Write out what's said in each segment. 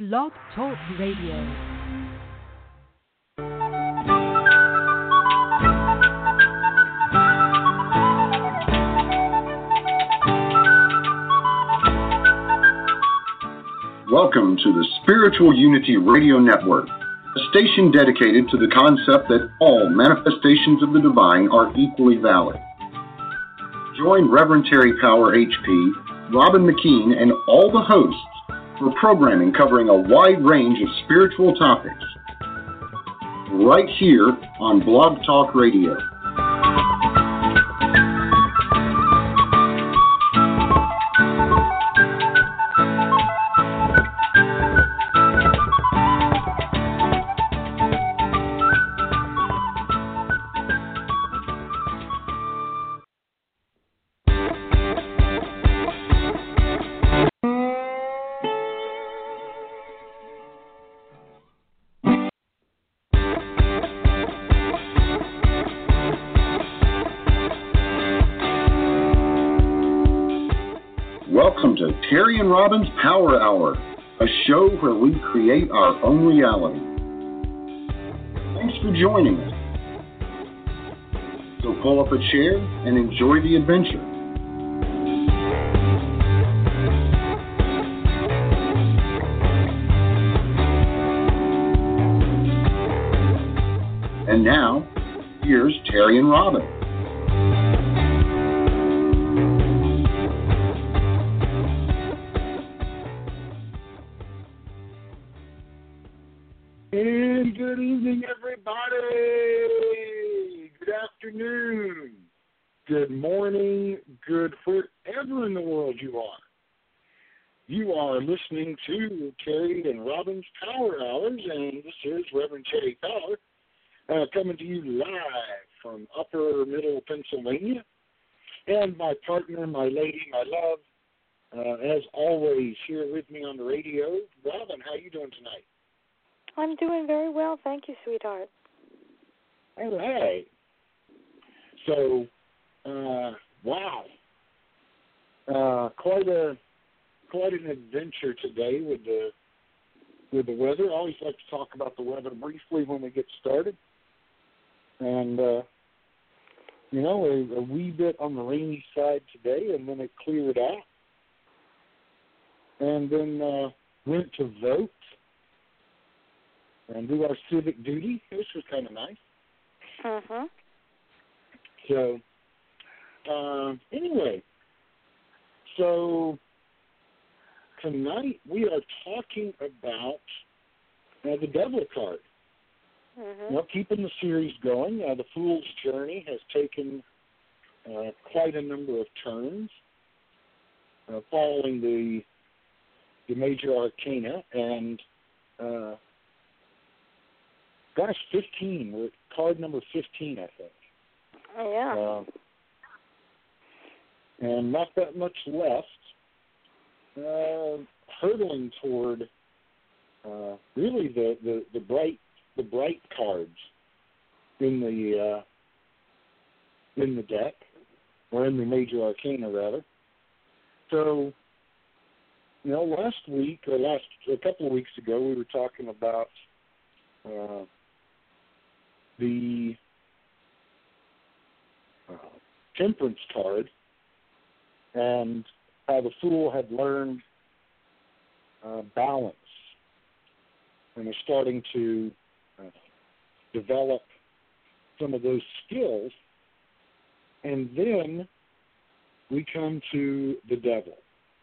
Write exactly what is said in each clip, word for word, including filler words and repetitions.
Blog Talk Radio. Welcome to the Spiritual Unity Radio Network, a station dedicated to the concept that all manifestations of the divine are equally valid. Join Reverend Terry Power H P, Robin McKean, and all the hosts for programming covering a wide range of spiritual topics, right here on Blog Talk Radio. Welcome to Terry and Robin's Power Hour, a show where we create our own reality. Thanks for joining us. So pull up a chair and enjoy the adventure. And now, here's Terry and Robin. And good evening, everybody. Good afternoon. Good morning. Good wherever in the world you are. You are listening to Terry and Robin's Power Hours, and this is Reverend Terry Power, uh, coming to you live from Upper Middle Pennsylvania. And my partner, my lady, my love, uh, as always, here with me on the radio. Robin, how you doing tonight? I'm doing very well, thank you, sweetheart. All right. So, uh, wow, uh, quite a quite an adventure today with the with the weather. I always like to talk about the weather briefly when we get started, and uh, you know, a, a wee bit on the rainy side today, and then it cleared out, and then uh, went to vote and do our civic duty, which was kind of nice. Uh-huh. So, uh, anyway, so tonight we are talking about uh, the Devil card. Uh-huh. Well, keeping the series going, uh, the Fool's Journey has taken uh, quite a number of turns, uh, following the the major arcana, and uh, Gosh, fifteen. We're at card number fifteen, I think. Oh, yeah. Uh, and not that much left. Uh, hurtling toward uh, really the, the, the bright the bright cards in the uh, in the deck, or in the major arcana rather. So, you know, last week or last a couple of weeks ago, we were talking about Uh, the uh, Temperance card, and how the Fool had learned uh, balance and is starting to uh, develop some of those skills. And then we come to the Devil.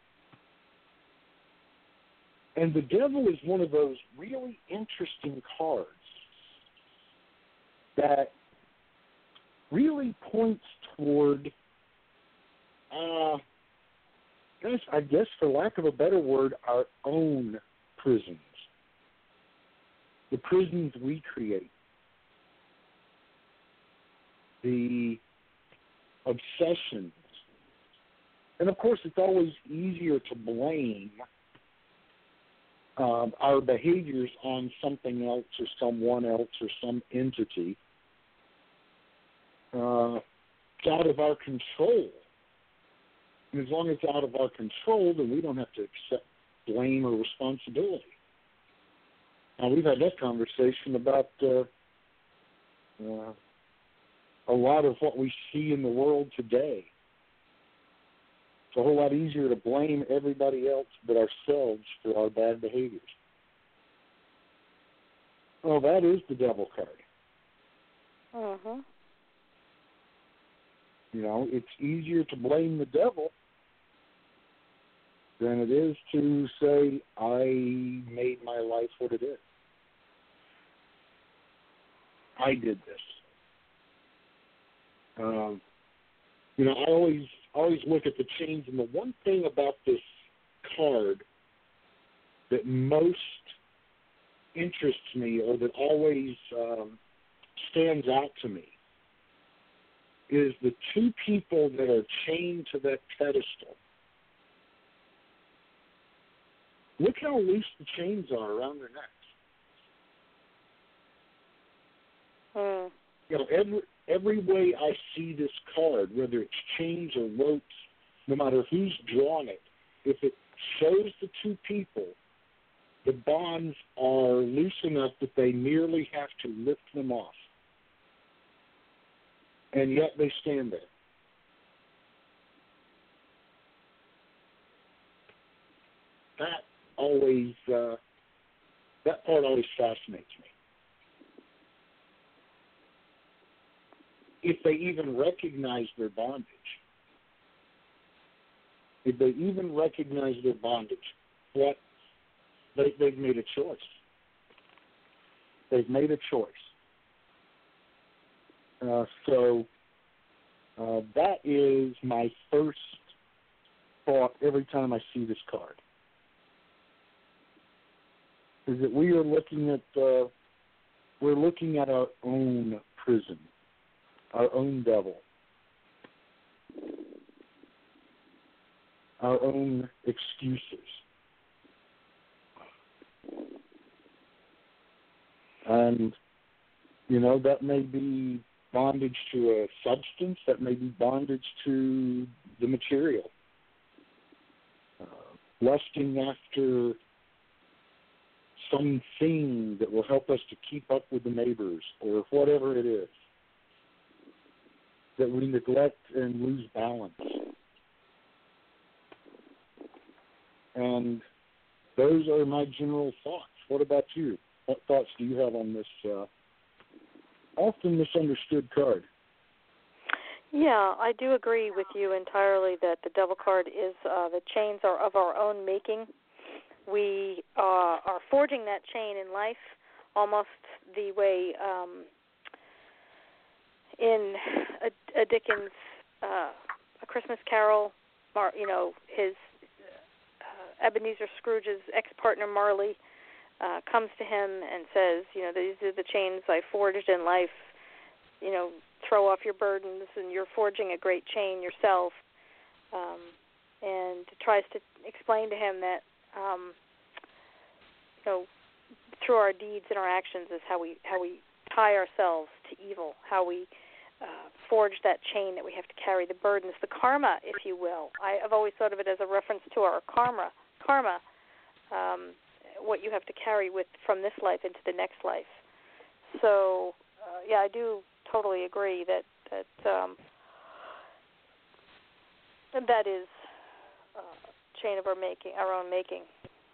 And the Devil is one of those really interesting cards that really points toward, uh, guys, I guess for lack of a better word, our own prisons. The prisons we create. The obsessions. And of course, it's always easier to blame Um, our behaviors on something else or someone else or some entity. Uh, it's out of our control. And as long as it's out of our control, then we don't have to accept blame or responsibility. Uh, we've had that conversation about uh, uh, a lot of what we see in the world today. It's a whole lot easier to blame everybody else but ourselves for our bad behaviors. Well, that is the devil card. Mm-hmm. You know, it's easier to blame the devil than it is to say, I made my life what it is. I did this. Um, you know, I always always look at the chains, and the one thing about this card that most interests me, or that always um, stands out to me, is the two people that are chained to that pedestal. Look how loose the chains are around their necks. Mm. You know, every every way I see this card, whether it's chains or ropes, no matter who's drawn it, if it shows the two people, the bonds are loose enough that they merely have to lift them off. And yet they stand there. That always, uh, that part always fascinates me. If they even recognize their bondage, if they even recognize their bondage, what they, they've made a choice. They've made a choice. Uh, so uh, that is my first thought every time I see this card. Is that we are looking at uh, we're looking at our own prison, our own devil, our own excuses. And, you know, that may be bondage to a substance, that may be bondage to the material. Uh, lusting after something that will help us to keep up with the neighbors, or whatever it is, that we neglect and lose balance. And those are my general thoughts. What about you? What thoughts do you have on this uh, often misunderstood card? Yeah, I do agree with you entirely that the devil card is, uh, the chains are of our own making. We uh, are forging that chain in life, almost the way um, in a, a Dickens' uh, A Christmas Carol, Mar- you know, his uh, Ebenezer Scrooge's ex-partner Marley uh, comes to him and says, you know, these are the chains I forged in life. You know, throw off your burdens, and you're forging a great chain yourself. Um, and tries to explain to him that, um, you know, through our deeds and our actions is how we how we tie ourselves to evil, how we uh, forge that chain that we have to carry, the burdens, the karma, if you will. I, I've always thought of it as a reference to our karma, karma, um, what you have to carry with from this life into the next life. So, uh, yeah, I do totally agree that that um, that is uh, chain of our making, our own making.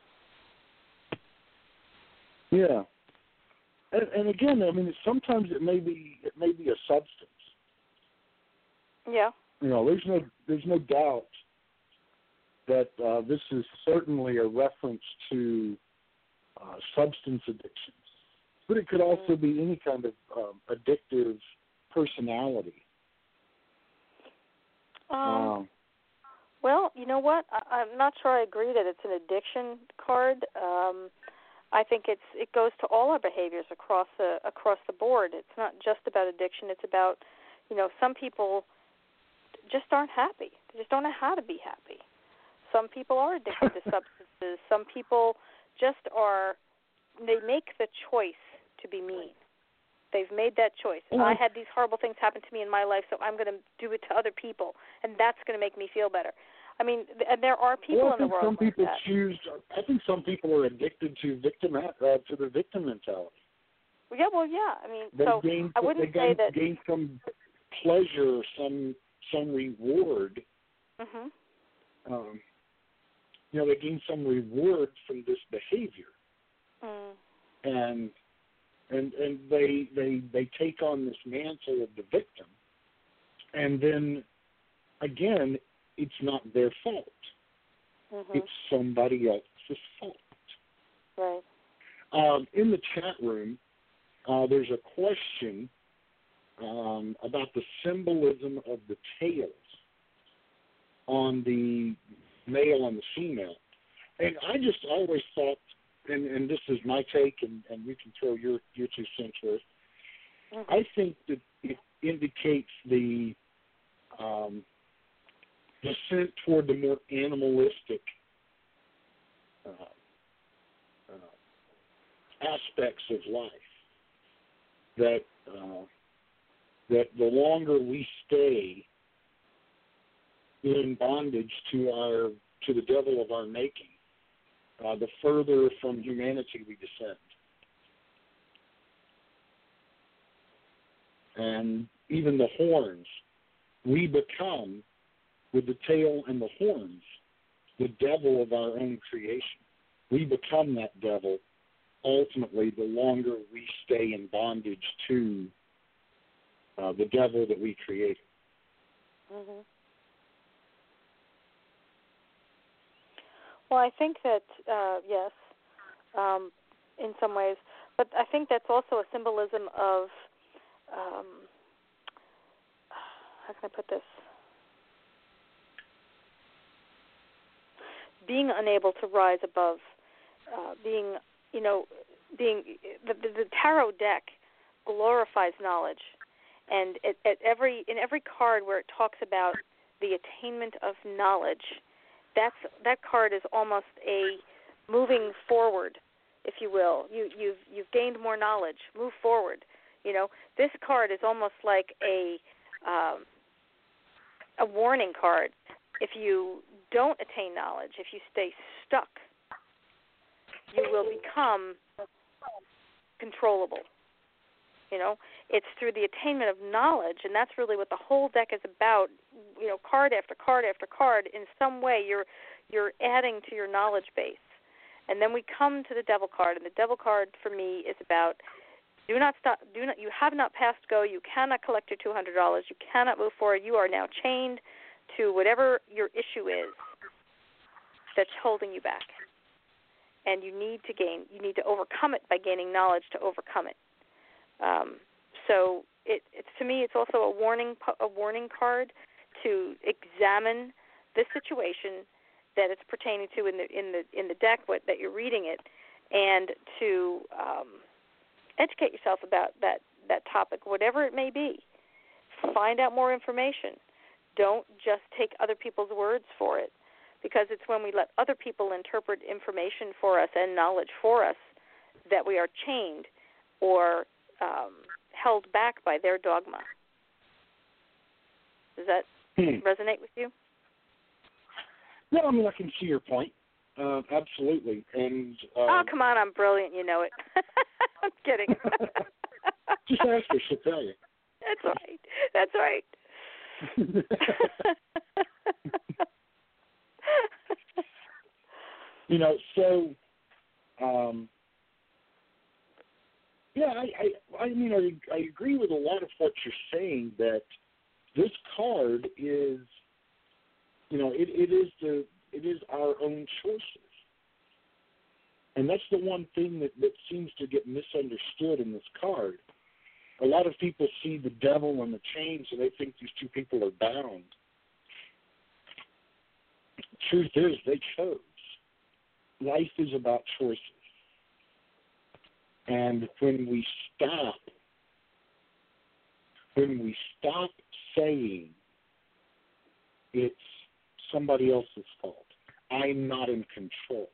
Yeah, and, and again, I mean, sometimes it may be it may be a substance. Yeah. You know, there's no there's no doubt that uh, this is certainly a reference to uh, substance addictions, but it could also mm. be any kind of um, addictive personality. Um, um, well, you know what? I, I'm not sure I agree that it's an addiction card. Um, I think it's it goes to all our behaviors across the across the board. It's not just about addiction. It's about, you know, some people just aren't happy. They just don't know how to be happy. Some people are addicted to substances. Some people just are. They make the choice to be mean. They've made that choice. Mm-hmm. I had these horrible things happen to me in my life, so I'm going to do it to other people, and that's going to make me feel better. I mean, th- there are people well, I in the think world some people like that. choose. I think some people are addicted to victim uh, to the victim mentality. Well, yeah, well, yeah. I mean, They so gain, I wouldn't they say gain, that. gain some pleasure, some some reward. Mhm. Um, you know, they gain some reward from this behavior, Mm. and and and they they they take on this mantle of the victim, and then again, it's not their fault. Mhm. It's somebody else's fault. Right. Um, in the chat room, uh, there's a question um, about the symbolism of the tails on the male and the female. And I just always thought, and, and this is my take, and, and you can throw your, your two cents worth, Mm-hmm. I think that it indicates the um, descent toward the more animalistic uh, uh, aspects of life. That uh, that the longer we stay in bondage to our to the devil of our making, uh, the further from humanity we descend. And even the horns, we become, with the tail and the horns, the devil of our own creation. We become that devil, ultimately, the longer we stay in bondage to uh, the devil that we created. Mm-hmm. Well, I think that, uh, yes, um, in some ways, but I think that's also a symbolism of, um, how can I put this? Being unable to rise above, uh, being, you know, being, the, the, the tarot deck glorifies knowledge. And at, at every in every card where it talks about the attainment of knowledge, that's that card is almost a moving forward, if you will. You you've you've gained more knowledge. Move forward. You know, this card is almost like a um, a warning card. If you don't attain knowledge, if you stay stuck, you will become controllable. You know, it's through the attainment of knowledge, and that's really what the whole deck is about. You know, card after card after card, in some way you're you're adding to your knowledge base. And then we come to the devil card, and the devil card for me is about do not stop, do not you have not passed go, you cannot collect your two hundred dollars, you cannot move forward, you are now chained to whatever your issue is that's holding you back. And you need to gain, you need to overcome it by gaining knowledge to overcome it. Um, so it, it's to me, it's also a warning, a warning card to examine the situation that it's pertaining to in the in the in the deck what, that you're reading it, and to um, educate yourself about that that topic, whatever it may be. Find out more information. Don't just take other people's words for it, because it's when we let other people interpret information for us and knowledge for us that we are chained or um, held back by their dogma. Does that Hmm. resonate with you? No, I mean, I can see your point. Uh, absolutely. And uh, oh, come on, I'm brilliant, you know it. I'm kidding. just ask her, she'll tell you. That's right. That's right. You know, so, um, yeah, I, I, I mean, I, I agree with a lot of what you're saying, that this card is, you know, it, it is the, it is our own choices. And that's the one thing that, that seems to get misunderstood in this card. A lot of people see the devil and the chains and they think these two people are bound. Truth is, they chose. Life is about choices. And when we stop, when we stop saying it's somebody else's fault, I'm not in control.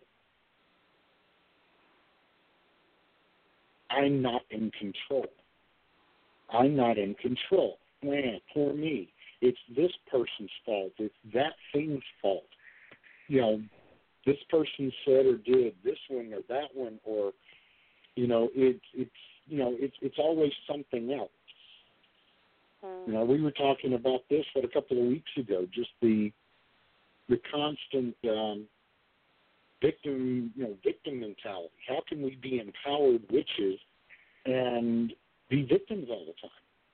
I'm not in control. I'm not in control. Man, poor me. it's this person's fault, it's that thing's fault. You know, this person said or did this one or that one, or, you know, it's, it's you know, it's it's always something else. Mm. You know, we were talking about this what, a couple of weeks ago, just the the constant um, victim, you know, victim mentality. How can we be empowered witches and be victims all the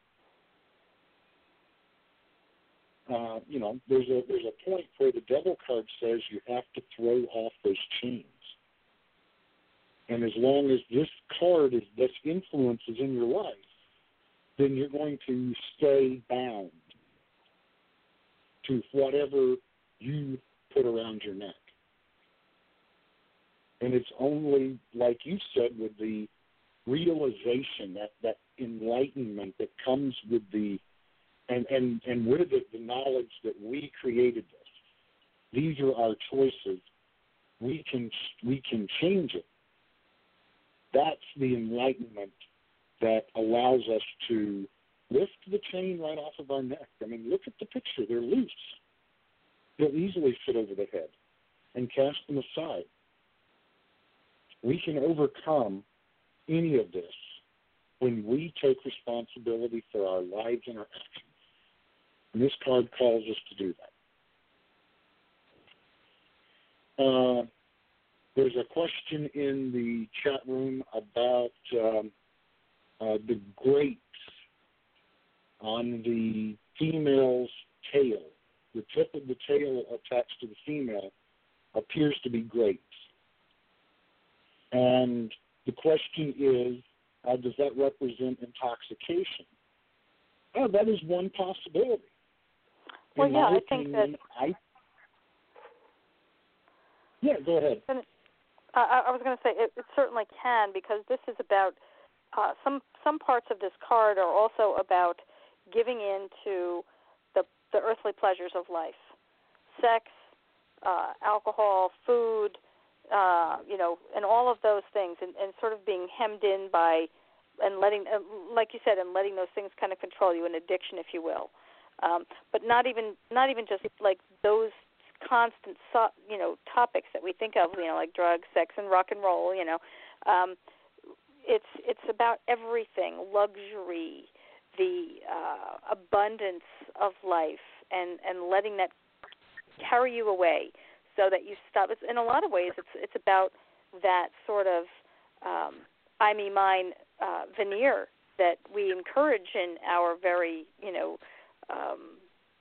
time? Uh, you know, there's a there's a point where the devil card says you have to throw off those chains. And as long as this card is this influence is in your life, then you're going to stay bound to whatever you put around your neck. And it's only, like you said, with the realization, that, that enlightenment that comes with the, and, and, and with it, the knowledge that we created this. These are our choices. We can, we can change it. That's the enlightenment that allows us to lift the chain right off of our neck. I mean, look at the picture. They're loose. They'll easily fit over the head and cast them aside. We can overcome any of this when we take responsibility for our lives and our actions. And this card calls us to do that. Uh, there's a question in the chat room about um, uh, the grapes on the female's tail. The tip of the tail attached to the female appears to be grapes. And the question is, uh, does that represent intoxication? Oh, that is one possibility. Well, In yeah, my I think opinion, that. I, yeah, go ahead. I, I was going to say it, it certainly can, because this is about uh, some some parts of this card are also about giving in to the the earthly pleasures of life, sex, uh, alcohol, food, uh, you know, and all of those things, and, and sort of being hemmed in by and letting, uh, like you said, and letting those things kind of control you, an addiction, if you will. Um, but not even not even just like those constant, so, you know, topics that we think of, you know, like drugs, sex, and rock and roll. You know, um, it's it's about everything, luxury, the uh, abundance of life, and, and letting that carry you away so that you stop. It's, in a lot of ways, it's it's about that sort of um, I, me, mine uh, veneer that we encourage in our very, you know, um,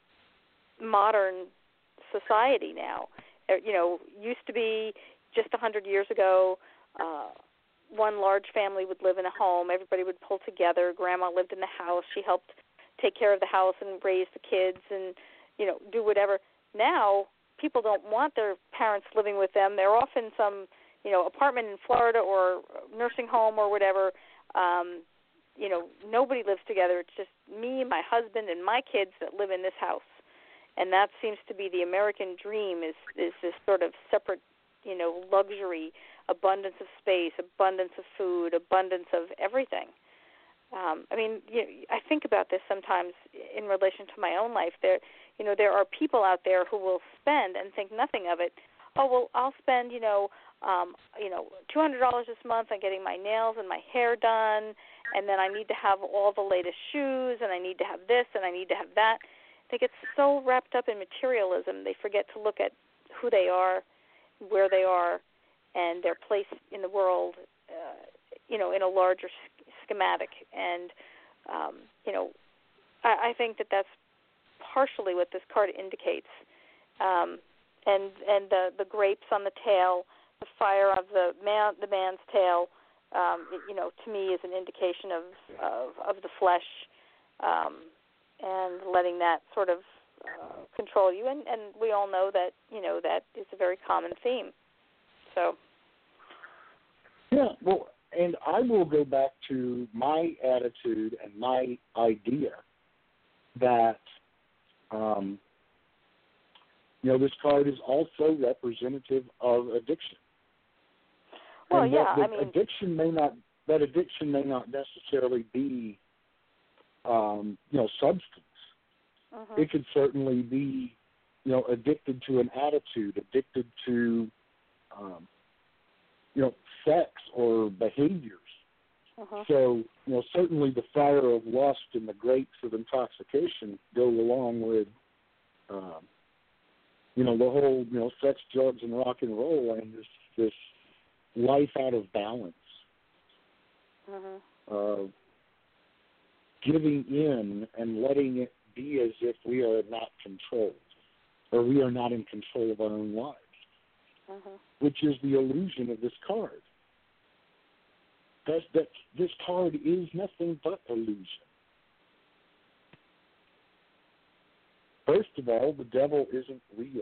modern society now. You know, used to be just a hundred years ago, uh, one large family would live in a home. Everybody would pull together. Grandma lived in the house. She helped take care of the house and raise the kids and, you know, do whatever. Now, people don't want their parents living with them. They're off in some, you know, apartment in Florida or nursing home or whatever. Um, you know, nobody lives together. It's just me, my husband, and my kids that live in this house. And that seems to be the American dream, is, is this sort of separate, you know, luxury, abundance of space, abundance of food, abundance of everything. Um, I mean, you know, I think about this sometimes in relation to my own life. There, you know, there are people out there who will spend and think nothing of it. Oh, well, I'll spend, you know, um, you know, two hundred dollars this month on getting my nails and my hair done, and then I need to have all the latest shoes, and I need to have this, and I need to have that. They get so wrapped up in materialism, they forget to look at who they are, where they are, and their place in the world, uh, you know, in a larger schematic. And, um, you know, I, I think that that's partially what this card indicates. Um, and and the, the grapes on the tail, the fire of the man, the man's tail, um, it, you know, to me is an indication of, of, of the flesh, um, and letting that sort of uh, control you. And, and we all know that, you know, that is a very common theme. So. Yeah, well, and I will go back to my attitude and my idea that, um, you know, this card is also representative of addiction. Well, and yeah, that, that I mean, addiction may not that addiction may not necessarily be, um, you know, substance. Mm-hmm. It could certainly be, you know, addicted to an attitude, addicted to, um, you know, sex or behaviors. Mm-hmm. So, you know, certainly the fire of lust and the grapes of intoxication go along with, um, you know, the whole, you know, sex, drugs, and rock and roll, and this this life out of balance, mm-hmm. uh, giving in and letting it be as if we are not controlled, or we are not in control of our own lives, mm-hmm. which is the illusion of this card. That, that this card is nothing but illusion. First of all, the devil isn't real.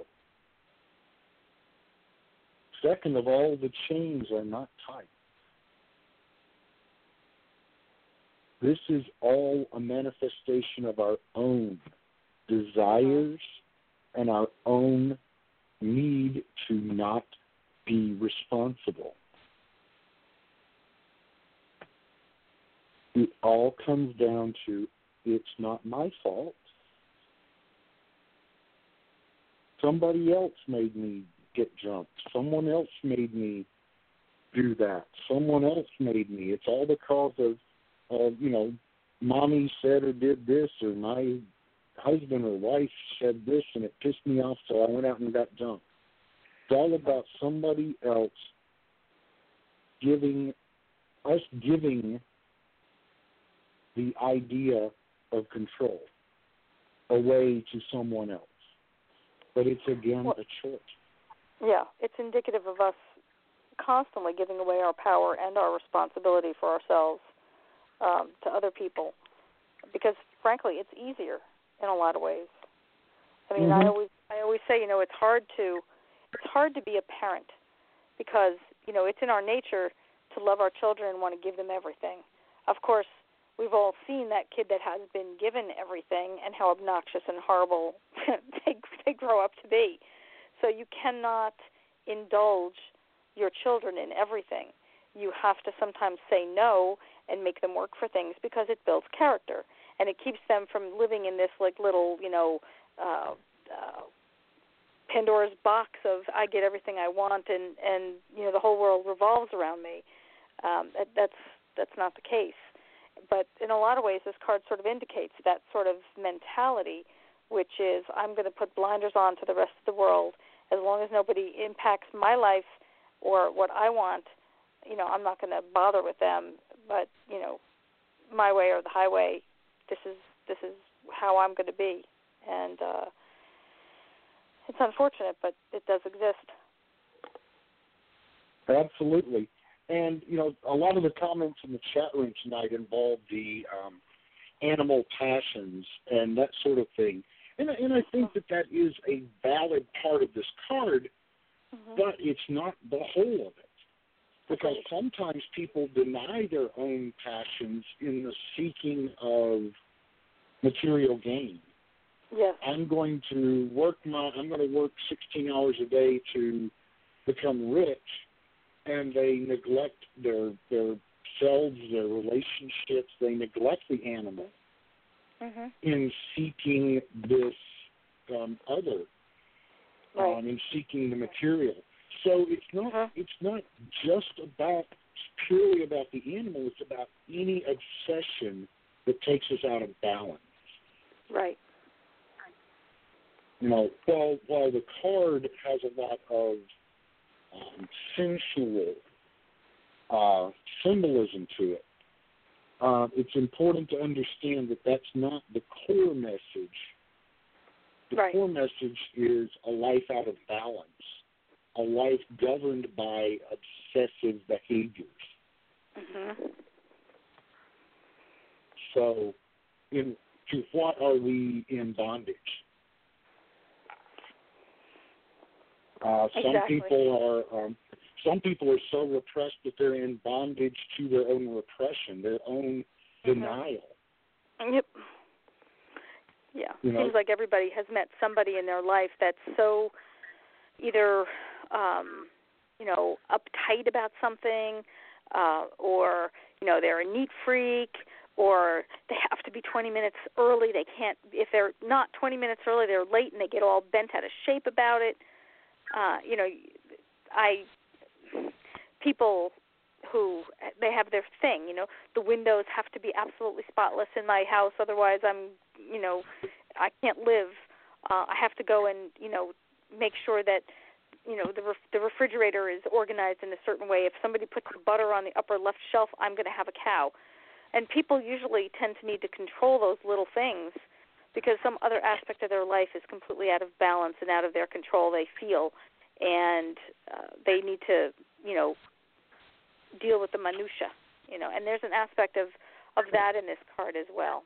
Second of all, the chains are not tight. This is all a manifestation of our own desires and our own need to not be responsible. It all comes down to, it's not my fault. Somebody else made me get drunk. Someone else made me do that. Someone else made me. It's all because of, of, you know, mommy said or did this, or my husband or wife said this, and it pissed me off, so I went out and got drunk. It's all about somebody else giving, us giving the idea of control away to someone else. But it's, again, well, a choice. Yeah, it's indicative of us constantly giving away our power and our responsibility for ourselves um, to other people. Because, frankly, it's easier in a lot of ways. I mean, mm-hmm. I always I always say, you know, it's hard to it's hard to be a parent because, you know, it's in our nature to love our children and want to give them everything. Of course, we've all seen that kid that has been given everything and how obnoxious and horrible they, they grow up to be. So you cannot indulge your children in everything. You have to sometimes say no and make them work for things because it builds character. And it keeps them from living in this like little, you know, uh, uh, Pandora's box of I get everything I want and, and you know, the whole world revolves around me. Um, that, that's that's not the case. But in a lot of ways, this card sort of indicates that sort of mentality, which is I'm going to put blinders on to the rest of the world. As long as nobody impacts my life or what I want, you know, I'm not going to bother with them. But, you know, my way or the highway, this is this is how I'm going to be. And uh, it's unfortunate, but it does exist. Absolutely. And, you know, a lot of the comments in the chat room tonight involve the um, animal passions and that sort of thing. And, and I think that that is a valid part of this card, mm-hmm. but it's not the whole of it. Because okay. sometimes people deny their own passions in the seeking of material gain. Yes. I'm going to work my, I'm going to work sixteen hours a day to become rich, and they neglect their their selves, their relationships. They neglect the animal mm-hmm. in seeking this um, other, right. um, in seeking the material. So it's not uh-huh. it's not just about purely about the animal. It's about any obsession that takes us out of balance. Right. You know, while while the card has a lot of um, sensual uh, symbolism to it, uh, it's important to understand that that's not the core message. The right. core message is a life out of balance, a life governed by obsessive behaviors. Mm-hmm. So, in to what are we in bondage? Uh, some exactly. people are um, some people are so repressed that they're in bondage to their own repression, their own mm-hmm. denial. Yep. Yeah. You know? Seems like everybody has met somebody in their life that's so either um, you know, uptight about something, uh, or you know, they're a neat freak, or they have to be twenty minutes early. They can't, if they're not twenty minutes early, they're late and they get all bent out of shape about it. Uh, you know, I, people who, they have their thing, you know, the windows have to be absolutely spotless in my house, otherwise I'm, you know, I can't live. Uh, I have to go and, you know, make sure that, you know, the ref- the refrigerator is organized in a certain way. If somebody puts butter on the upper left shelf, I'm going to have a cow. And people usually tend to need to control those little things because some other aspect of their life is completely out of balance and out of their control, they feel. And uh, they need to, you know, deal with the minutia, you know. And there's an aspect of, of that in this card as well.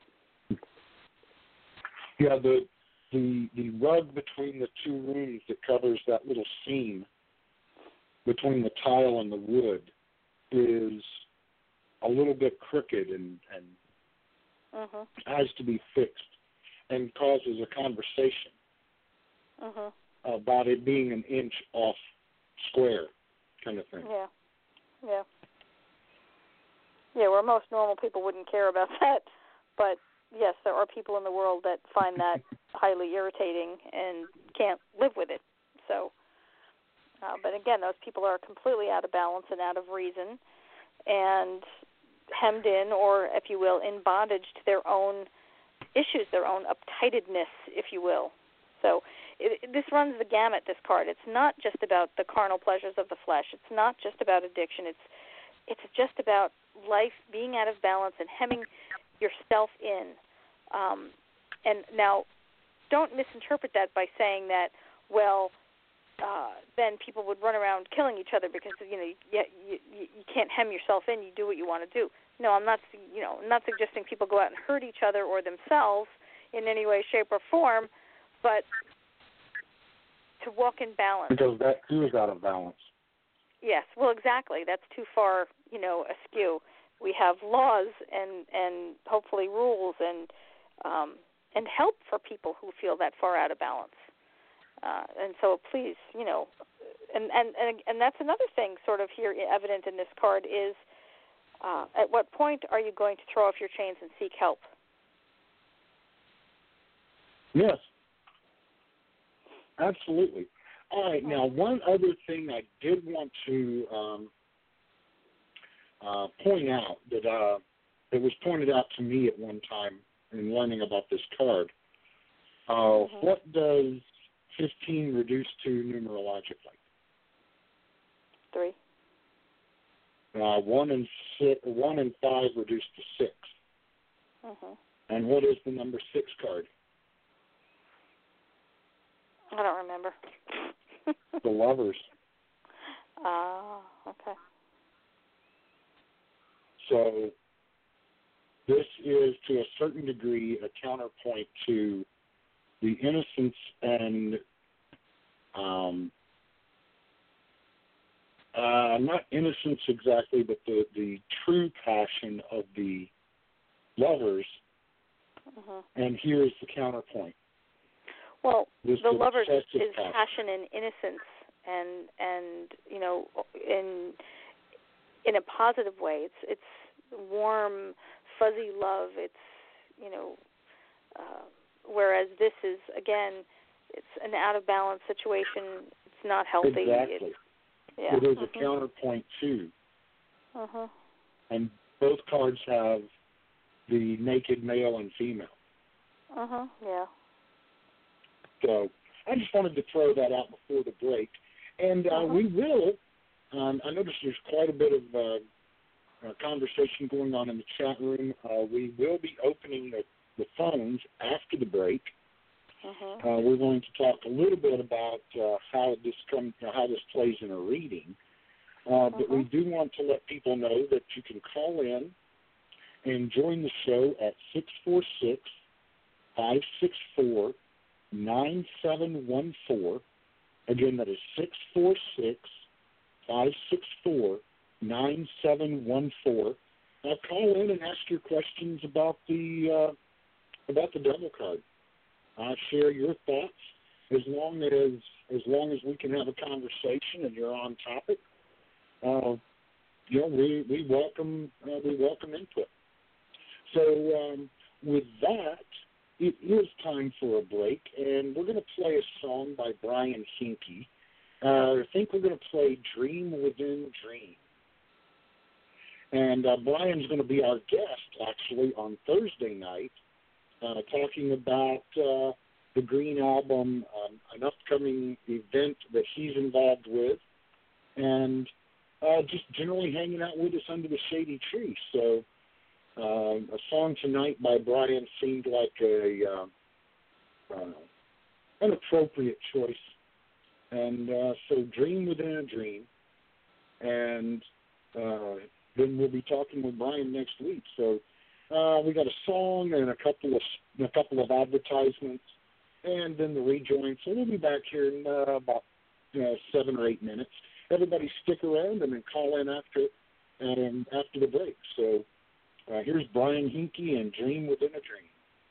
Yeah, the the the rug between the two rooms that covers that little seam between the tile and the wood is a little bit crooked and, and uh-huh. has to be fixed, and causes a conversation uh-huh. about it being an inch off square kind of thing. Yeah, yeah. Yeah, where most normal people wouldn't care about that, but yes, there are people in the world that find that highly irritating and can't live with it. So, uh, but again, those people are completely out of balance and out of reason and hemmed in, or if you will, in bondage to their own issues, their own uptightedness, if you will. So it, it, this runs the gamut, this card. It's not just about the carnal pleasures of the flesh. It's not just about addiction. It's it's just about life being out of balance and hemming yourself in. Um, and now, don't misinterpret that by saying that, well, uh, then people would run around killing each other because, you know, you, you, you can't hem yourself in. You do what you want to do. No, I'm not, you know, I'm not suggesting people go out and hurt each other or themselves in any way, shape, or form, but to walk in balance. Because that too is out of balance. Yes, well, exactly. That's too far, you know, askew. We have laws and, and hopefully rules and um, and help for people who feel that far out of balance. Uh, and so please, you know, and, and, and, and that's another thing sort of here evident in this card is uh, at what point are you going to throw off your chains and seek help? Yes, absolutely. All right, now one other thing I did want to um, uh, point out that uh, that was pointed out to me at one time in learning about this card. Uh, mm-hmm. What does fifteen reduce to numerologically? Three. Uh, one and six, one and five reduce to six. Mm-hmm. And what is the number six card? I don't remember. The Lovers. Oh, uh, okay. So this is, to a certain degree, a counterpoint to the innocence and um, uh, not innocence exactly, but the, the true passion of the Lovers. Uh-huh. And here's the counterpoint. Well, this the Lovers is passion. passion and innocence, and and you know, in in a positive way. It's it's warm, fuzzy love. It's you know, uh, whereas this is again, it's an out of balance situation. It's not healthy. Exactly. It's, yeah. It is mm-hmm. a counterpoint too. Uh-huh. And both cards have the naked male and female. Uh huh. Yeah. So I just wanted to throw that out before the break. And uh, uh-huh. we will, um, I noticed there's quite a bit of uh, uh, conversation going on in the chat room. Uh, we will be opening the, the phones after the break. Uh-huh. Uh, we're going to talk a little bit about uh, how this comes, uh, how this plays in a reading. Uh, uh-huh. But we do want to let people know that you can call in and join the show at six four six, five six four, nine seven one four. Again, that is six four six, five six four, nine seven one four. Now call in and ask your questions about the uh, about the devil card. Uh, share your thoughts as long as as long as we can have a conversation and you're on topic. Uh, you know, we we welcome uh, we welcome input. So um, with that, it is time for a break, and we're going to play a song by Brian Hinke. Uh, I think we're going to play Dream Within Dream. And uh, Brian's going to be our guest, actually, on Thursday night, uh, talking about uh, the Green Album, um, an upcoming event that he's involved with, and uh, just generally hanging out with us under the shady tree. So uh, a song tonight by Brian seemed like a uh, uh, an appropriate choice. And uh, so Dream Within a Dream. And uh, then we'll be talking with Brian next week. So uh, we got a song and a couple of a couple of advertisements, and then the rejoin. So we'll be back here in uh, about you know, seven or eight minutes. Everybody stick around and then call in after um, after the break. So uh, here's Brian Hinke and Dream Within a Dream.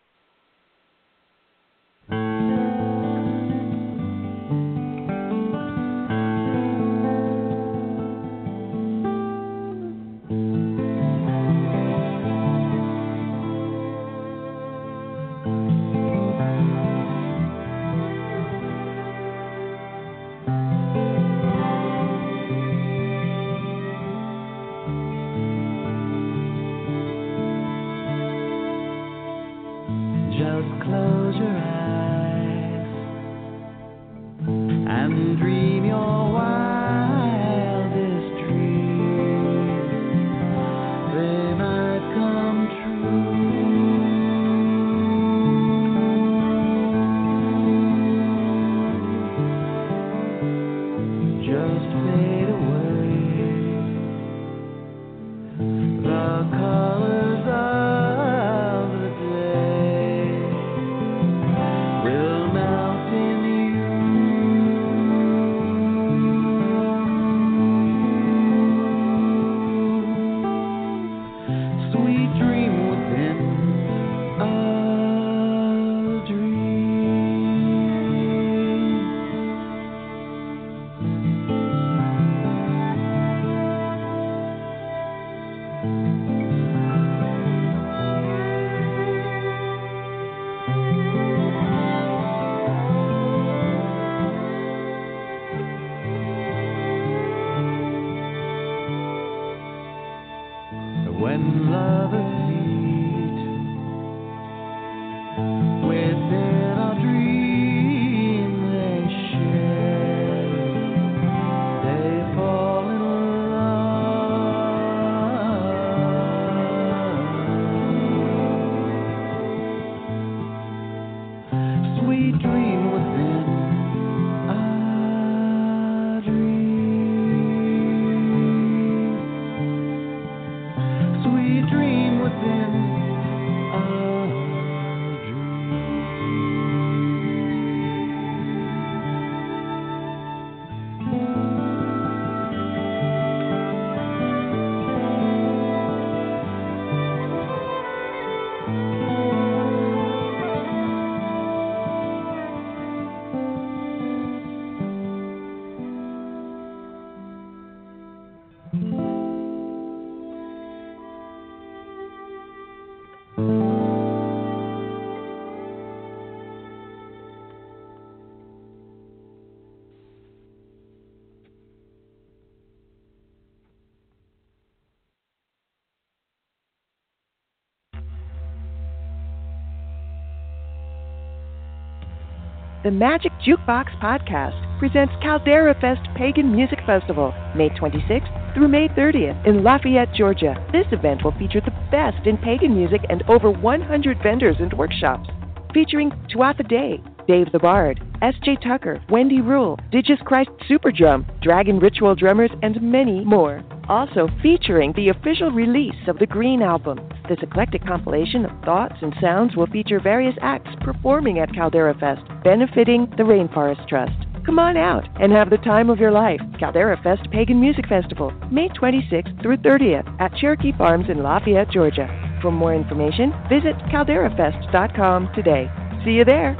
The Magic Jukebox Podcast presents Caldera Fest Pagan Music Festival, May twenty-sixth through May thirtieth in Lafayette, Georgia. This event will feature the best in pagan music and over one hundred vendors and workshops. Featuring Tuatha Dé, Dave the Bard, S J Tucker, Wendy Rule, Digis Christ Superdrum, Dragon Ritual Drummers, and many more. Also featuring the official release of the Green Album. This eclectic compilation of thoughts and sounds will feature various acts performing at Caldera Fest, benefiting the Rainforest Trust. Come on out and have the time of your life. Caldera Fest Pagan Music Festival, May twenty-sixth through thirtieth at Cherokee Farms in Lafayette, Georgia. For more information, visit caldera fest dot com today. See you there.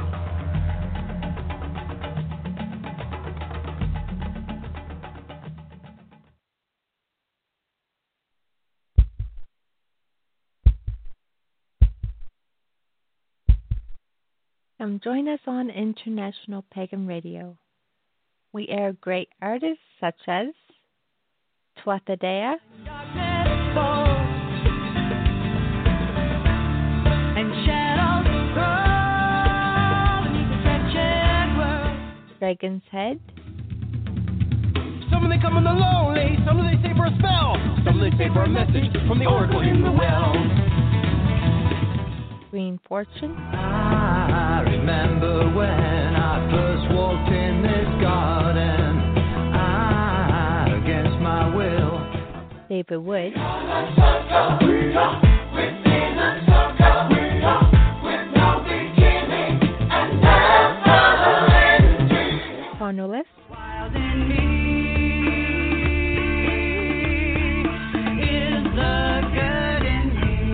Come join us on International Pagan Radio. We air great artists such as Tuatha Dragon's Head. Some of they come in the lonely, some of they stay for a spell, some of they stay for a message from the oracle in the well. Green Fortune. I remember when I first walked in this garden, I, against my will. David Wood. Cornwallis. Wild in me is the good in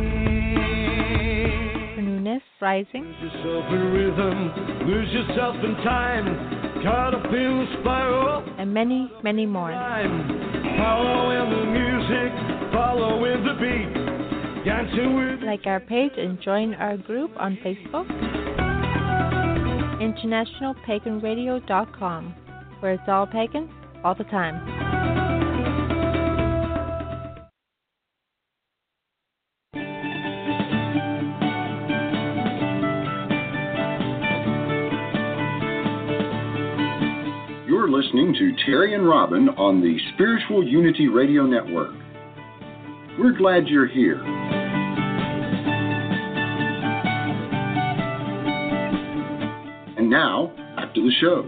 me. Nunes Rising. Lose yourself in rhythm, lose yourself in time, caught up in the spiral. And many, many more. Follow in the music, follow in the beat, dancing with. Like our page and join our group on Facebook. international pagan radio dot com, where it's all pagan, all the time. You're listening to Terry and Robin on the Spiritual Unity Radio Network. We're glad you're here. And now, back to the show.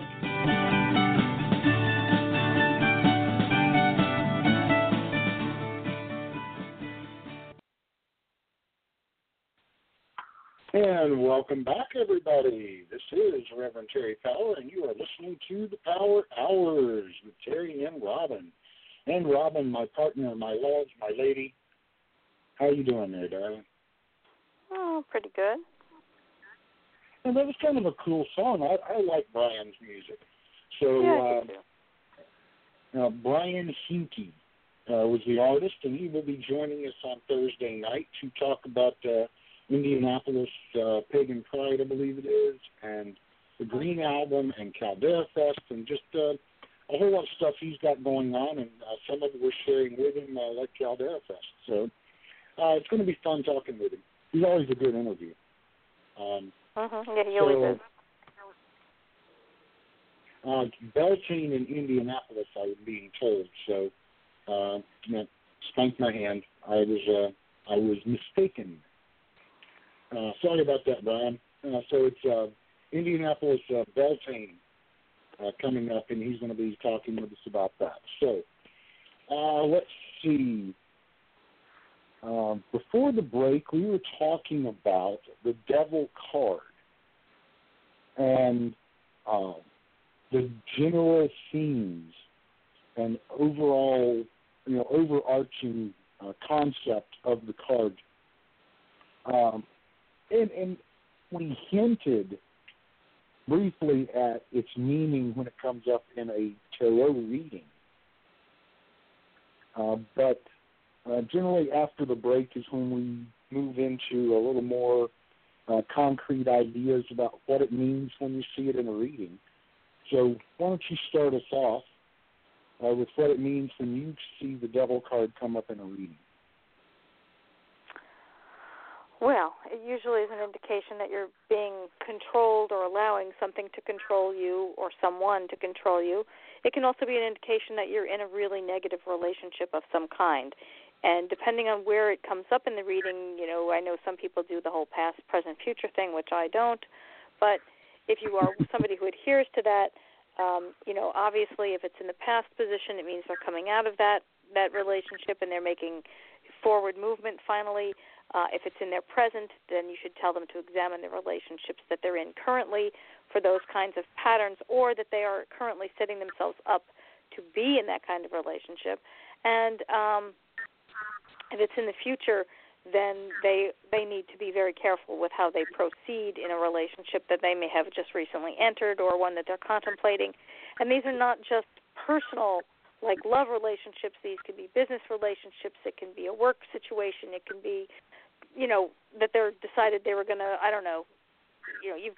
And welcome back, everybody. This is Reverend Terry Power, and you are listening to the Power Hours with Terry and Robin. And Robin, my partner, my love, my lady. How you doing there, darling? Oh, pretty good. And that was kind of a cool song. I, I like Brian's music. So, yeah, I uh, do too. uh, Brian Hinkie uh, was the artist, and he will be joining us on Thursday night to talk about uh, Indianapolis uh, Pagan Pride, I believe it is, and the Green Album, and Caldera Fest, and just uh, a whole lot of stuff he's got going on, and uh, some of it we're sharing with him, uh, like Caldera Fest. So uh, it's going to be fun talking with him. He's always a good interview. Um, uh-huh. Yeah, he so, always is. Uh, Beltane in Indianapolis, I was being told. So, uh, you know, spanked my hand. I was uh, I was mistaken. Uh, sorry about that, Brian. Uh, so it's uh, Indianapolis uh, Beltane uh, coming up, and he's going to be talking with us about that. So uh, let's see. Uh, before the break, we were talking about the Devil card and uh, the general themes and overall, you know, overarching uh, concept of the card. Um, and, and we hinted briefly at its meaning when it comes up in a tarot reading. Uh, but uh, generally after the break is when we move into a little more uh, concrete ideas about what it means when you see it in a reading. So why don't you start us off uh, with what it means when you see the Devil card come up in a reading? Well, it usually is an indication that you're being controlled or allowing something to control you or someone to control you. It can also be an indication that you're in a really negative relationship of some kind. And depending on where it comes up in the reading, you know, I know some people do the whole past, present, future thing, which I don't. But if you are somebody who adheres to that, um, you know, obviously if it's in the past position, it means they're coming out of that, that relationship and they're making forward movement finally. Uh, if it's in their present, then you should tell them to examine the relationships that they're in currently for those kinds of patterns, or that they are currently setting themselves up to be in that kind of relationship. And um, if it's in the future, then they they need to be very careful with how they proceed in a relationship that they may have just recently entered or one that they're contemplating. And these are not just personal, like love relationships. These can be business relationships. It can be a work situation. It can be, you know, that they're decided they were going to, I don't know, you know, you've got to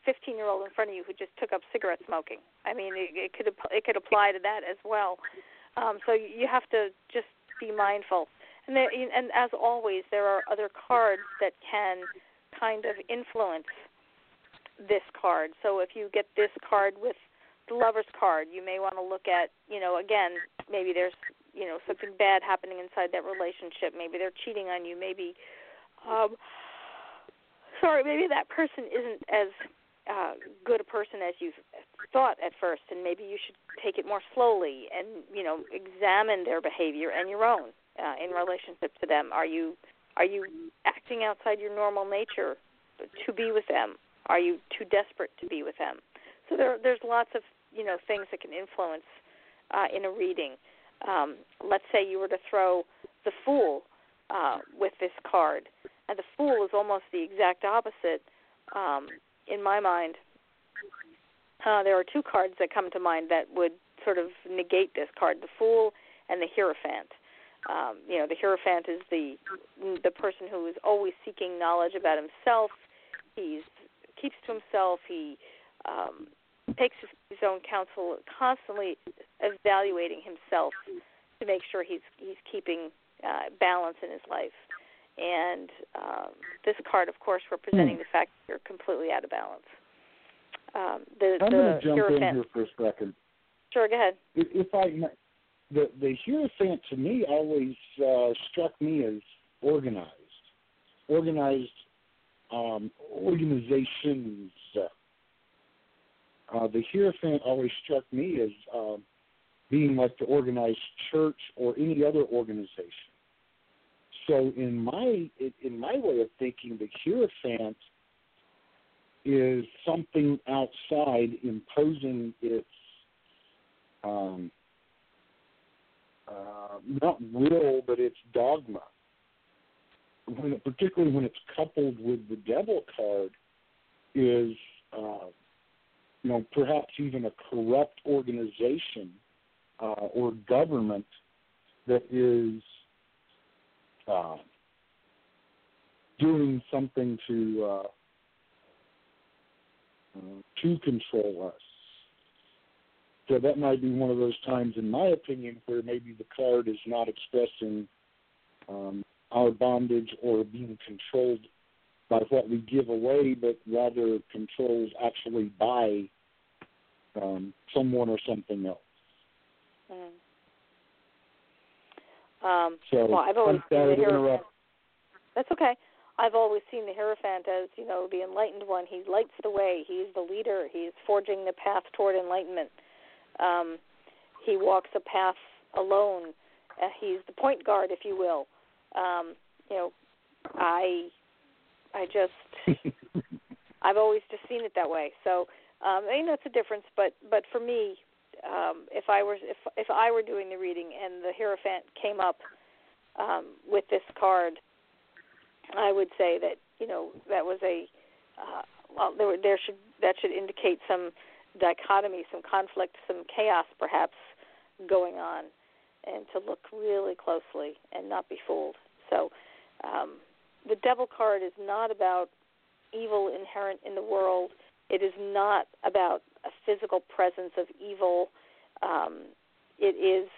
fifteen-year-old in front of you who just took up cigarette smoking. I mean, it, it could it could apply to that as well. Um, so you have to just be mindful. And there, and as always, there are other cards that can kind of influence this card. So if you get this card with the Lover's card, you may want to look at, you know, again, maybe there's, you know, something bad happening inside that relationship. Maybe they're cheating on you. Maybe, um, sorry, maybe that person isn't as uh, good a person as you thought at first, and maybe you should take it more slowly and, you know, examine their behavior and your own uh, in relationship to them. Are you are you acting outside your normal nature to be with them? Are you too desperate to be with them? So there, there's lots of, you know, things that can influence uh, in a reading. Um, let's say you were to throw the Fool uh, with this card, and the Fool is almost the exact opposite um, in my mind. Uh, there are two cards that come to mind that would sort of negate this card: the Fool and the Hierophant. Um, you know, the Hierophant is the the person who is always seeking knowledge about himself. He's keeps to himself. He um, takes his, his own counsel, constantly evaluating himself to make sure he's he's keeping uh, balance in his life. And um, this card, of course, representing hmm. the fact that you're completely out of balance. Um, the, I'm the going to jump Hierophant, in here for a second. Sure, go ahead. If, if I the the Hierophant to me always uh, struck me as organized, organized um, organizations. Uh, the Hierophant always struck me as uh, being like the organized church or any other organization. So in my in my way of thinking, the Hierophant is something outside imposing its um, uh, not will, but its dogma. When it, particularly when it's coupled with the Devil card, is uh, you know perhaps even a corrupt organization uh, or government that is uh, doing something to uh, uh, to control us. So that might be one of those times, in my opinion, where maybe the card is not expressing um, our bondage or being controlled by what we give away, but rather controlled actually by um, someone or something else. Mm. Um, so well, I've always I'm sorry seen to the interrupt. That's okay. I've always seen the Hierophant as, you know, the enlightened one. He lights the way. He's the leader. He's forging the path toward enlightenment. Um, he walks a path alone. Uh, he's the point guard, if you will. Um, you know, I, I just, I've always just seen it that way. So, um, you know, it's a difference. But, but for me, um, if I were, if if I were doing the reading and the Hierophant came up um, with this card, I would say that, you know, that was a uh, well, there, there should that should indicate some dichotomy, some conflict, some chaos, perhaps going on, and to look really closely and not be fooled. So, um, the Devil card is not about evil inherent in the world. It is not about a physical presence of evil. Um, it is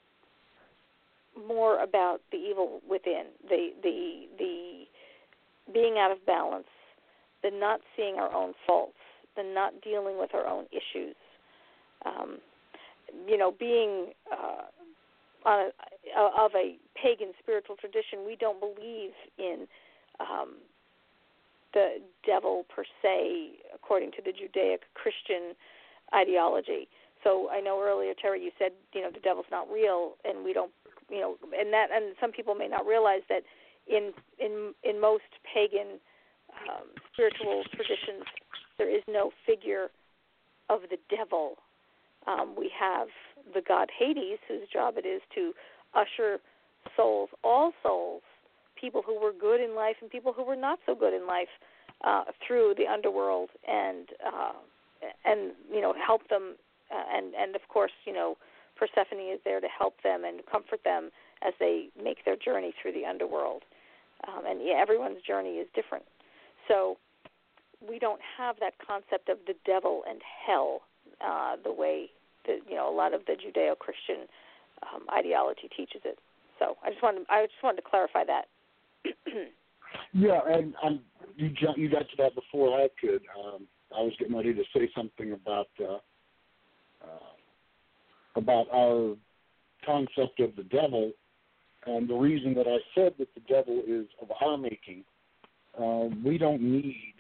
more about the evil within, the the the being out of balance, the not seeing our own faults, the not dealing with our own issues. Um, you know, being uh, on a, of a pagan spiritual tradition, we don't believe in um, the devil per se, according to the Judaic-Christian ideology. So I know earlier, Terry, you said, you know, the devil's not real, and we don't, you know, and that, and some people may not realize that in in in most pagan um, spiritual traditions, there is no figure of the devil. Um, we have the god Hades, whose job it is to usher souls, all souls, people who were good in life and people who were not so good in life, uh, through the underworld, and uh, and you know help them, uh, and and of course you know Persephone is there to help them and comfort them as they make their journey through the underworld. Um, and yeah, everyone's journey is different. So we don't have that concept of the devil and hell uh, the way that, you know, a lot of the Judeo-Christian um, ideology teaches it. So I just wanted I just wanted to clarify that. Yeah, and um, you ju- you got to that before I could. Um, I was getting ready to say something about uh, uh, about our concept of the devil, and the reason that I said that the devil is of our making. Uh, we don't need,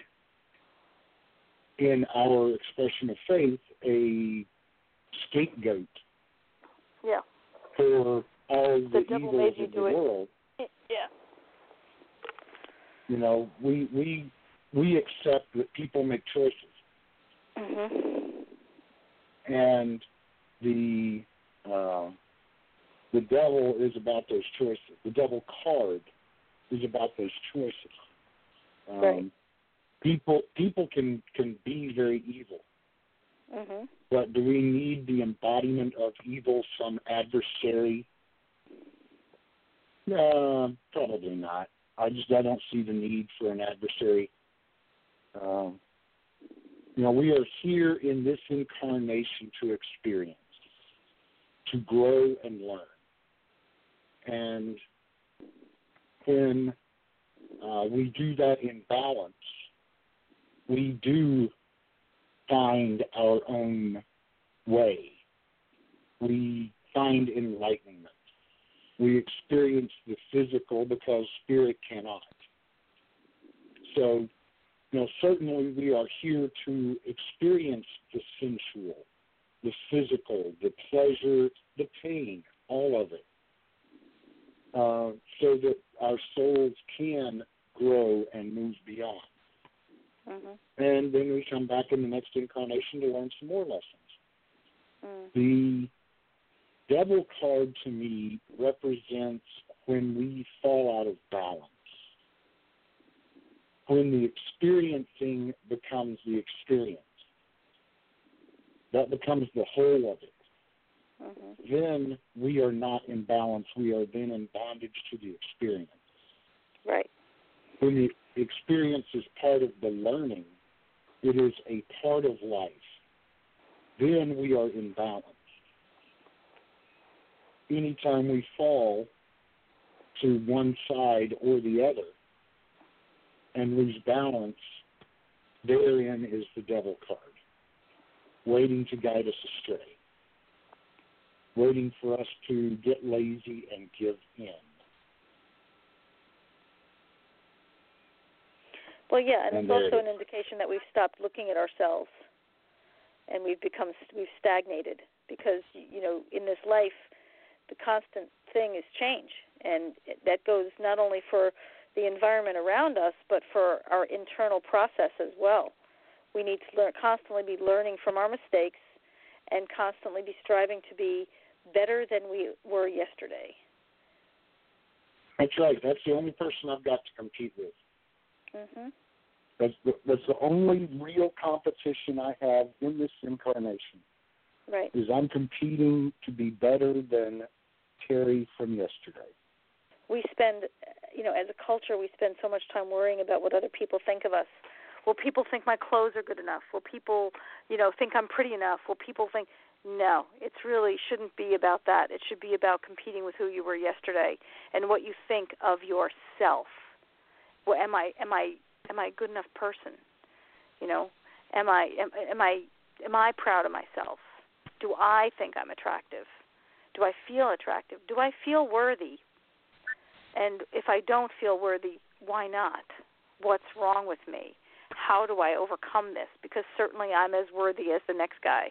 in our expression of faith, a scapegoat Yeah. for all The the devil evils made you of the do it. world. Yeah. You know, we we we accept that people make choices, Mhm. and the uh, the devil is about those choices. The devil card is about those choices. Um, Right. People people can can be very evil, Mhm. but do we need the embodiment of evil, some adversary? No, probably not. I just I don't see the need for an adversary. Um, you know, we are here in this incarnation to experience, to grow and learn. And when uh, we do that in balance, we do find our own way. We find enlightenment. We experience the physical because spirit cannot. So, you know, certainly we are here to experience the sensual, the physical, the pleasure, the pain, all of it, uh, so that our souls can grow and move beyond. Mhm. And then we come back in the next incarnation to learn some more lessons. Mm. The devil card to me represents when we fall out of balance, when the experiencing becomes the experience. That becomes the whole of it. Mhm. Then we are not in balance. We are then in bondage to the experience. Right. When the experience is part of the learning, it is a part of life, then we are in balance. Anytime we fall to one side or the other and lose balance, therein is the devil card, waiting to guide us astray, waiting for us to get lazy and give in. Well, yeah, and, And it's there also it an is. indication that we've stopped looking at ourselves, and we've become we've stagnated because you know in this life, the constant thing is change, and that goes not only for the environment around us, but for our internal process as well. We need to learn, constantly be learning from our mistakes, and constantly be striving to be better than we were yesterday. That's right. That's the only person I've got to compete with. Mhm. That's the, that's the only real competition I have in this incarnation. Right. Is I'm competing to be better than Terry from yesterday. We spend, you know, as a culture, we spend so much time worrying about what other people think of us. Will people think my clothes are good enough? Will people, you know, think I'm pretty enough? Will people think, no, it's really shouldn't be about that. It should be about competing with who you were yesterday and what you think of yourself. Well, am I, am I, am I a good enough person? You know, am I, am, am I, am I proud of myself? Do I think I'm attractive? Do I feel attractive? Do I feel worthy? And if I don't feel worthy, why not? What's wrong with me? How do I overcome this? Because certainly I'm as worthy as the next guy.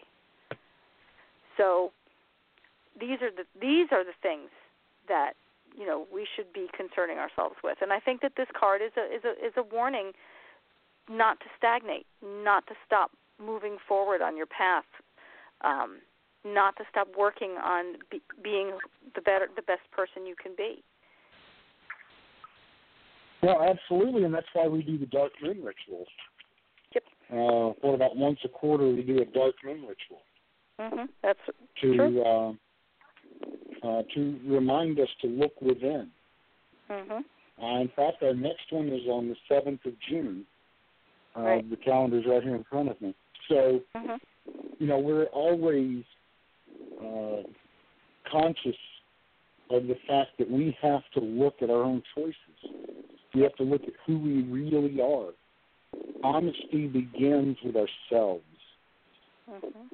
So these are the these are the things that, you know, we should be concerning ourselves with. And I think that this card is a is a is a warning not to stagnate, not to stop moving forward on your path, um, not to stop working on be, being the better the best person you can be. Well, absolutely, and that's why we do the dark moon rituals. Yep. Uh, for about once a quarter, we do a dark moon ritual. Mm-hmm. That's to true. uh, uh, to remind us to look within. Mm-hmm. Uh, in fact, our next one is on the seventh of June, Uh, right. The calendar's right here in front of me. So, Mm-hmm. you know, we're always uh, conscious of the fact that we have to look at our own choices. We have to look at who we really are. Honesty begins with ourselves. Mm-hmm.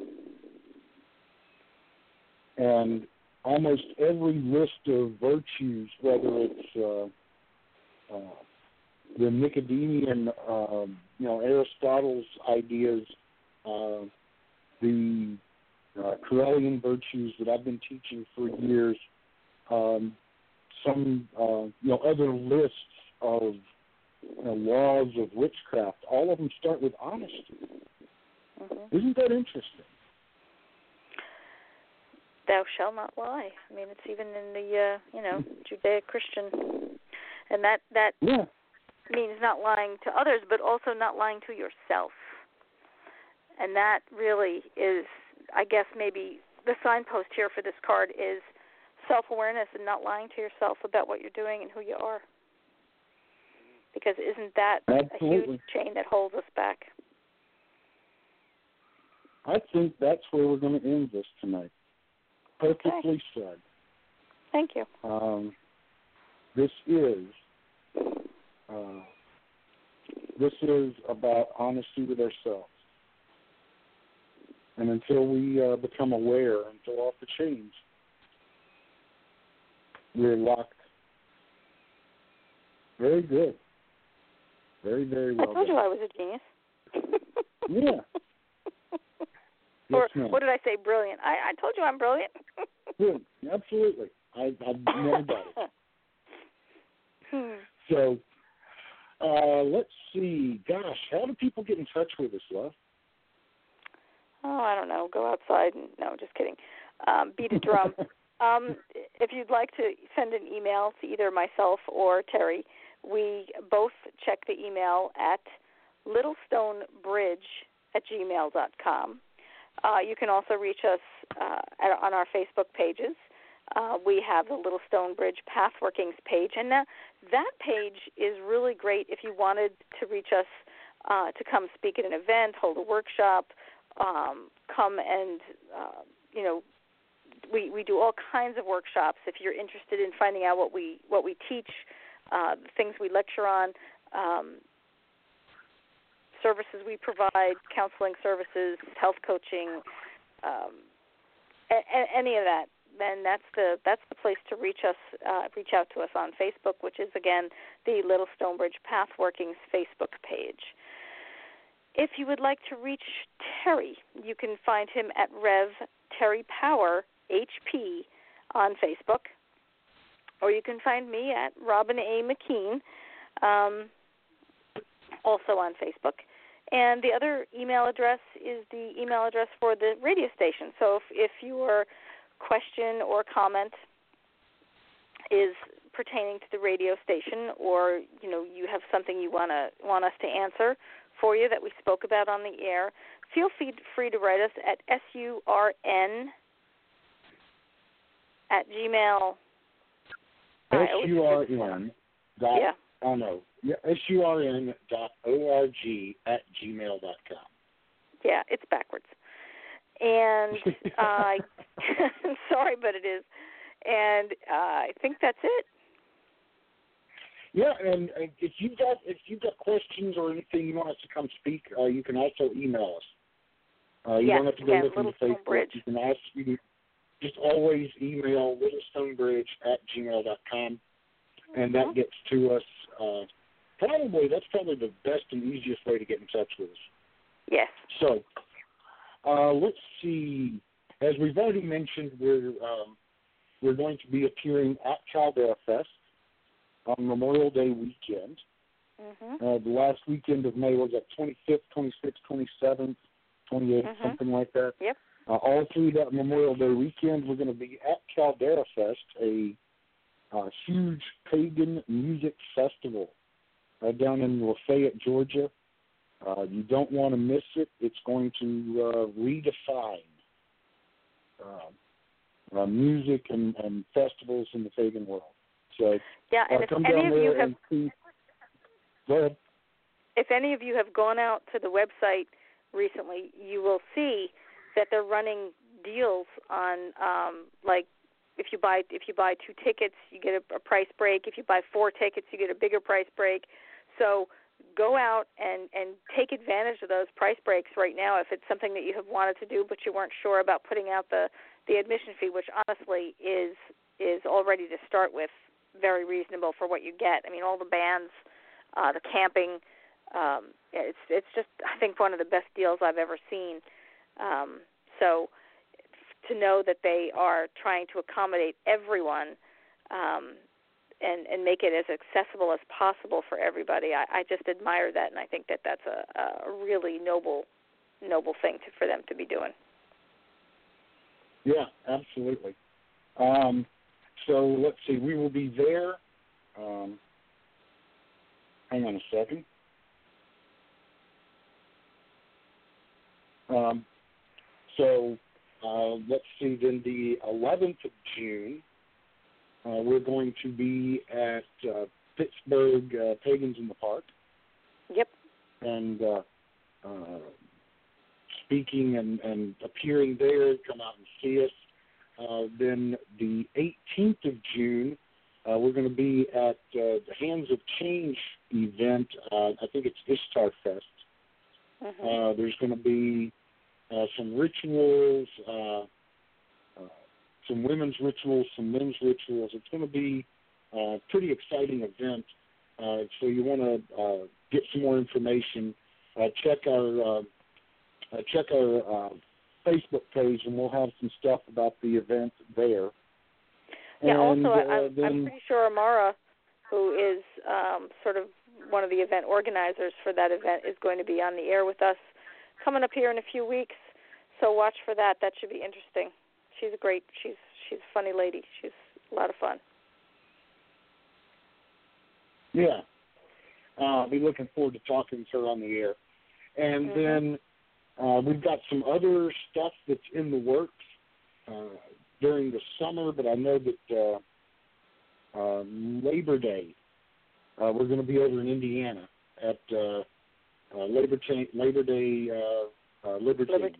And almost every list of virtues, whether it's uh, uh, the Nicodemean, uh, you know, Aristotle's ideas, uh, the uh, Corellian virtues that I've been teaching for years, um, some uh, you know other lists of you know, laws of witchcraft. All of them start with honesty. Mm-hmm. Isn't that interesting? Thou shalt not lie. I mean, it's even in the uh, you know Judeo-Christian, and that that Yeah. means not lying to others, but also not lying to yourself. And that really is, I guess, maybe the signpost here for this card is self-awareness and not lying to yourself about what you're doing and who you are. Because isn't that Absolutely. a huge chain that holds us back? I think that's where we're going to end this tonight. Perfectly Okay. said. Thank you. Um, this is uh, this is about honesty with ourselves. And until we uh, become aware and throw off the chains, we're locked. Very good. Very, very well I told done. you I was a genius. Yeah. Or Yes, ma'am. what did I say? Brilliant. I, I told you I'm brilliant. Good. Absolutely. I, I never got it. Hmm. So, uh, let's see. Gosh, how do people get in touch with us, love? Oh, I don't know. Go outside and no, just kidding. Um, beat a drum. um, if you'd like to send an email to either myself or Terry, we both check the email at littlestonebridge at gmail dot com. Uh, you can also reach us uh, at, on our Facebook pages. Uh, we have the Little Stone Bridge Pathworkings page, and now that page is really great if you wanted to reach us uh, to come speak at an event, hold a workshop, um, come and, uh, you know, we, we do all kinds of workshops. If you're interested in finding out what we what we teach, uh, the things we lecture on, um, services we provide, counseling services, health coaching, um, a, a, any of that, then that's the that's the place to reach us. Uh, reach out to us on Facebook, which is again the Little Stonebridge Pathworkings Facebook page. If you would like to reach Terry, you can find him at Rev Terry Power H P on Facebook, or you can find me at Robin A. McKean, um, also on Facebook. And the other email address is the email address for the radio station. So if, if your question or comment is pertaining to the radio station, or you know you have something you wanna want us to answer for you that we spoke about on the air, feel free, free to write us at surn at gmail. S U R N dot, yeah. oh no, yeah, S U R N dot O R G at gmail dot com. Yeah, it's backwards. And uh, sorry, but it is. And uh, I think that's it. Yeah, and uh, if you've got if you've got questions or anything you want us to come speak, uh, you can also email us. Uh, you yes, don't have to go yeah, look into Facebook. Bridge. You can ask. You can just always email littlestonebridge at gmail dot com, and that gets to us. Uh, probably that's probably the best and easiest way to get in touch with us. Yes. So uh, let's see. As we've already mentioned, we're um, we're going to be appearing at Caldera Fest on Memorial Day weekend. Mm-hmm. Uh, the last weekend of May was at twenty-fifth, twenty-sixth, twenty-seventh, twenty-eighth, Mm-hmm. something like that. Yep. Uh, all through that Memorial Day weekend, we're going to be at Caldera Fest, a uh, huge pagan music festival uh, down in Lafayette, Georgia. Uh, you don't want to miss it. It's going to uh, redefine uh, uh, music and, and festivals in the pagan world. So yeah, and uh, if come any down of there you have and see. Go ahead. if any of you have gone out to the website recently, you will see that they're running deals on, um, like, if you buy if you buy two tickets, you get a, a price break. If you buy four tickets, you get a bigger price break. So go out and, and take advantage of those price breaks right now if it's something that you have wanted to do but you weren't sure about putting out the, the admission fee, which honestly is is already to start with very reasonable for what you get. I mean, all the bands, uh, the camping, um, it's it's just, I think, one of the best deals I've ever seen. Um, so to know that they are trying to accommodate everyone um, and, and make it as accessible as possible for everybody, I, I just admire that, and I think that that's a, a really noble noble thing to, for them to be doing. Yeah, absolutely. Um, so let's see, we will be there. Um, hang on a second. Um, so uh, let's see, then the eleventh of June, uh, we're going to be at uh, Pittsburgh uh, Pagans in the Park. Yep. And uh, uh, speaking and, and appearing there, come out and see us. Uh, then the eighteenth of June, uh, we're going to be at uh, the Hands of Change event. Uh, I think it's Ishtar Fest. Mm-hmm. Uh, there's going to be uh, some rituals, uh, uh, some women's rituals, some men's rituals. It's going to be a pretty exciting event. Uh, so you want to uh, get some more information, uh, check our uh, uh, check our uh, Facebook page, and we'll have some stuff about the event there. Yeah. And, also, uh, I, I'm, then, I'm pretty sure Amara, who is um, sort of one of the event organizers for that event, is going to be on the air with us coming up here in a few weeks. So watch for that. That should be interesting. She's a great. She's she's a funny lady. She's a lot of fun. Yeah. Uh, I'll be looking forward to talking to her on the air. And mm-hmm. then uh, we've got some other stuff that's in the works uh, during the summer, but I know that uh, uh, Labor Day, uh, we're going to be over in Indiana at uh, uh, Labor, Cha- Labor Day uh, uh, Liberty, Liberty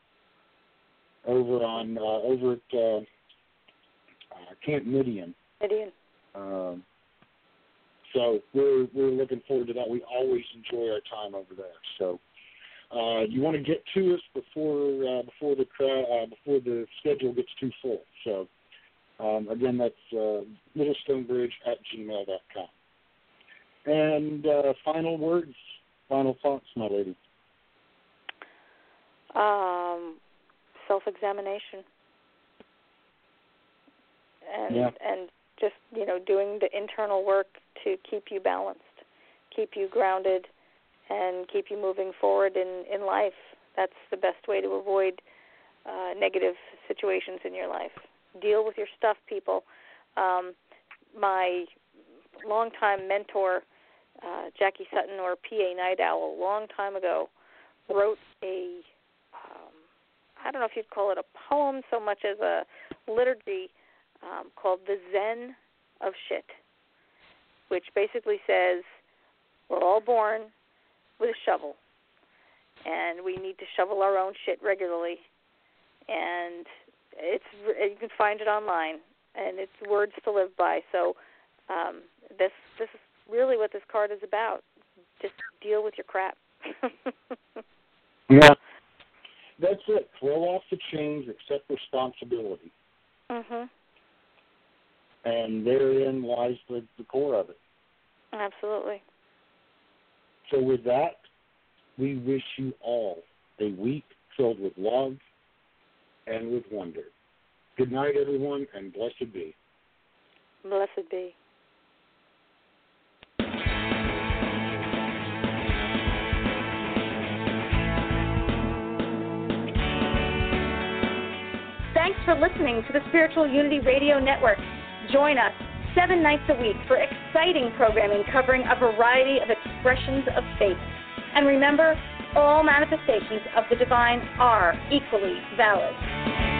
over on uh, over at uh, uh, Camp Midian. Midian. Um, So we're we're looking forward to that. We always enjoy our time over there. So uh, you want to get to us before uh, before the uh, before the schedule gets too full. So um, again, that's uh, littlestonebridge at gmail dot com. And uh, final words, final thoughts, my lady. Um, self-examination, and yeah. and just you know doing the internal work to keep you balanced, keep you grounded, and keep you moving forward in, in life. That's the best way to avoid uh, negative situations in your life. Deal with your stuff, people. Um, my longtime mentor, uh, Jackie Sutton, or P A Night Owl, a long time ago, wrote a, um, I don't know if you'd call it a poem so much as a liturgy um, called The Zen of Shit, which basically says we're all born with a shovel, and we need to shovel our own shit regularly. And it's you can find it online, and it's words to live by. So um, this this is really what this card is about. Just deal with your crap. Yeah, that's it. Throw off the chains, accept responsibility. Mhm. And therein lies the, the core of it. Absolutely. So with that, we wish you all a week filled with love and with wonder. Good night, everyone, and blessed be. Blessed be. Thanks for listening to the Spiritual Unity Radio Network. Join us seven nights a week for exciting programming covering a variety of expressions of faith. And remember, all manifestations of the divine are equally valid.